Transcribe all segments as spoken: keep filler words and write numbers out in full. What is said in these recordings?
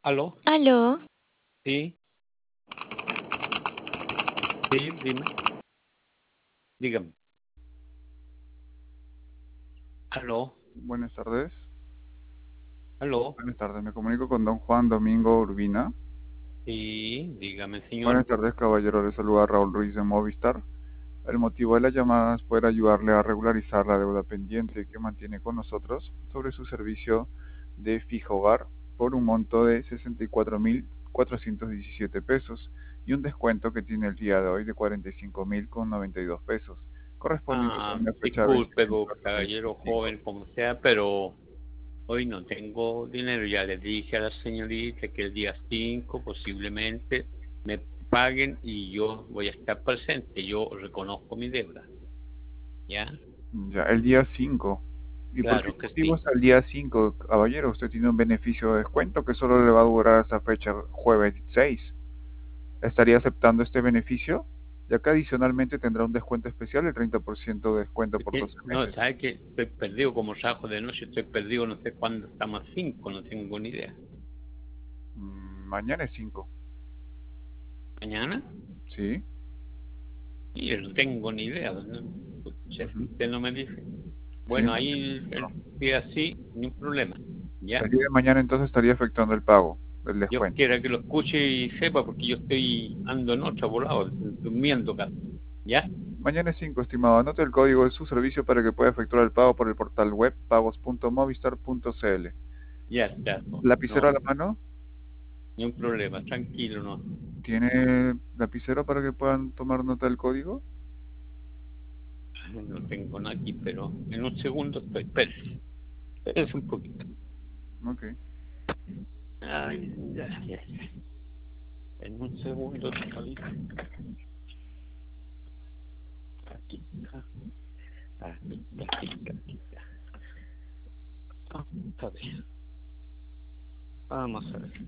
¿Aló? Aló, Sí, sí, dime, dígame. ¿Aló? Buenas tardes. ¿Aló? Buenas tardes. Me comunico con don Juan Domingo Urbina. Sí, dígame, señor. Buenas tardes, caballero. Le saluda Raúl Ruiz de Movistar. El motivo de la llamada es poder ayudarle a regularizar la deuda pendiente que mantiene con nosotros sobre su servicio de fijo hogar por un monto de sesenta y cuatro mil cuatrocientos diecisiete pesos y un descuento que tiene el día de hoy de cuarenta y cinco mil con noventa y dos pesos, correspondiente Ah, con la fecha de disculpe, vencimiento bo- del caballero dos mil veinticinco. joven, como sea, pero hoy no tengo dinero. Ya le dije a la señorita que el día cinco posiblemente me paguen y yo voy a estar presente. Yo reconozco mi deuda. ¿Ya? Ya, el día cinco. ¿Y por qué Claro que motivo sí. es el día cinco, caballero? Usted tiene un beneficio de descuento que solo le va a durar hasta fecha jueves seis. ¿Estaría aceptando este beneficio? Ya que adicionalmente tendrá un descuento especial, el treinta por ciento de descuento Es por que, doce no, meses. ¿sabe que estoy perdido como rajo de noche? Estoy perdido, no sé cuándo estamos a cinco, no tengo ni idea. Mm, mañana es cinco. ¿Mañana? ¿Sí? Y yo no tengo ni idea, ¿no? Si así Ujú. usted no me dice. Sí, Bueno, mañana es ahí el cinco. día así, ni un problema. ¿Ya? El día de mañana entonces estaría afectando el pago del Dios descuento. quiera que lo escuche y sepa, porque yo estoy ando en otra volado, durmiendo casi. ¿Ya? Mañana es cinco, estimado. Anote el código de su servicio para que pueda efectuar el pago por el portal web pagos punto movistar punto cl. Ya está. No, ¿Lapicero a no, la mano? ni un problema, tranquilo, no. ¿Tiene lapicero para que puedan tomar nota del código? No tengo nada aquí, pero en un segundo estoy. Espérese, espérese un poquito. Ok. Ay, ya, ya, ya. En un segundo estoy. Aquí está, aquí está, aquí está, aquí está. Vamos a ver, vamos a ver.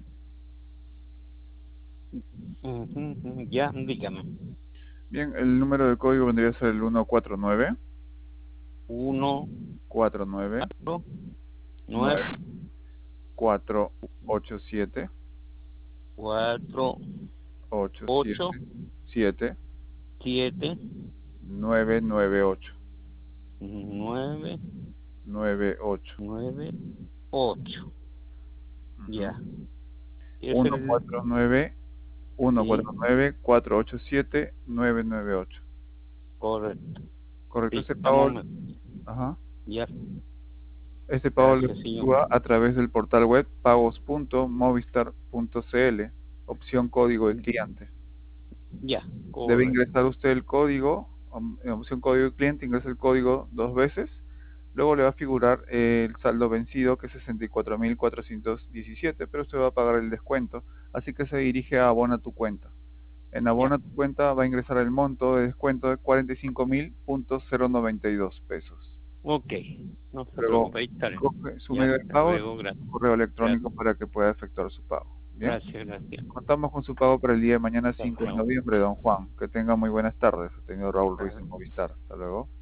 Ujú, ujú, ya, dígame. Bien, el número de código vendría a ser el uno cuatro nueve Uno, cuatro nueve cuatro, nueve, nueve cuatro ocho siete cuatro, ocho ocho, siete siete siete, nueve nueve ocho nueve, nueve ocho. nueve, ocho. Ujú. Ya. Es uno el, cuatro nueve uno sí, cuatro nueve cuatro ocho siete nueve nueve ocho. correcto. Correcto, Sí, ese pago, estamos, me- ajá, ya, este pago lo gracias, señor. efectúa a través del portal web pagos punto movistar punto cl, opción código de cliente. Ya, Debe correcto. ingresar usted el código, om- en opción código de cliente, ingresa el código dos veces, luego le va a figurar eh, el saldo vencido que es sesenta y cuatro mil cuatrocientos diecisiete, pero usted va a pagar el descuento, así que se dirige a Abona tu cuenta. En Ya, Abona tu cuenta va a ingresar el monto de descuento de cuarenta y cinco mil noventa y dos pesos. ok. No se Luego preocupe, ahí estaré. coge su Ya, medio de hasta pago, luego, gracias. su correo electrónico Gracias, para que pueda efectuar su pago. Bien, gracias, gracias. contamos con su pago para el día de mañana Hasta cinco de luego. noviembre, don Juan. Que tenga muy buenas tardes. Ha tenido Raúl Ruiz en Hasta Movistar. Hasta luego.